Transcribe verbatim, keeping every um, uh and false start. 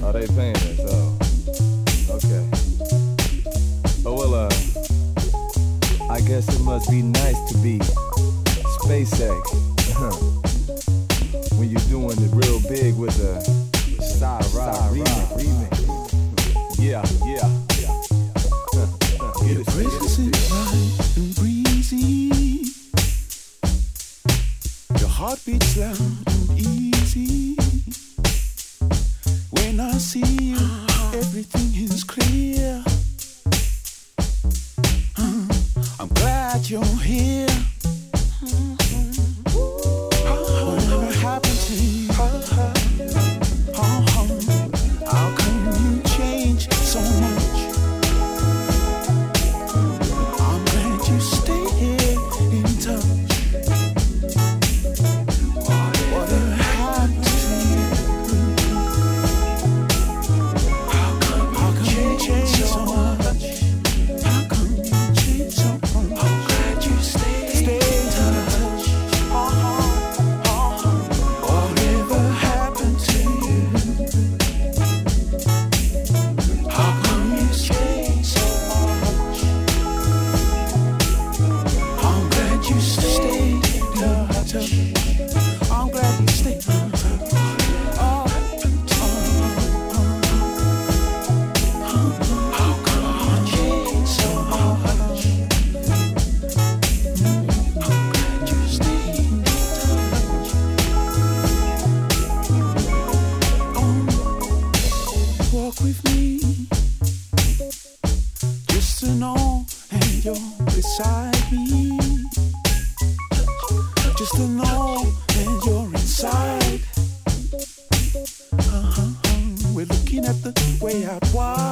Oh, they paying us. Oh, okay. Oh well, uh, I guess it must be nice to be SpaceX. When you're doing it real big with the side ride remix. Yeah, yeah. Your presence is light and breezy. Your heart beats loud and easy. When I see you, everything is clear. I'm glad you're here. Whatever happened to you? How come you change so much? I'm glad you stay here in touch. Whatever happened to you? How come you change so much? How come you change so much? I'm glad you stay in touch. Whatever happened to you? How come you change so much? I'm glad you stayed in touch. I'm glad you stayed in touch. Oh, how come you change so much? I'm glad you stayed in touch. Walk with me, just to know, and you're beside me. Just to know, and you're inside. Uh-huh. We're looking at the way out wide.